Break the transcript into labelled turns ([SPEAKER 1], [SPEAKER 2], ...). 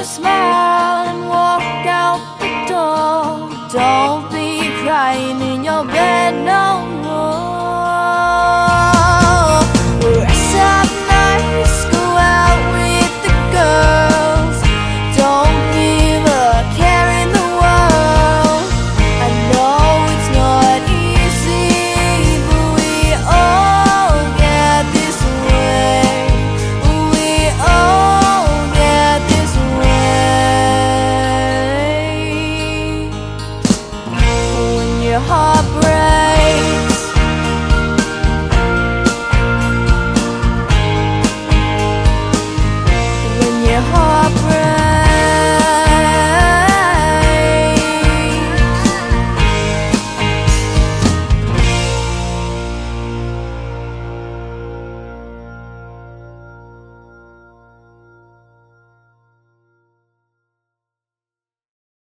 [SPEAKER 1] smile and walk out the door. Don't be crying in your bed no more. Rest up nice, go out with the girls. Don't give a care in the world. I know it's not easy, but we all get this way. We all get this way. When your heart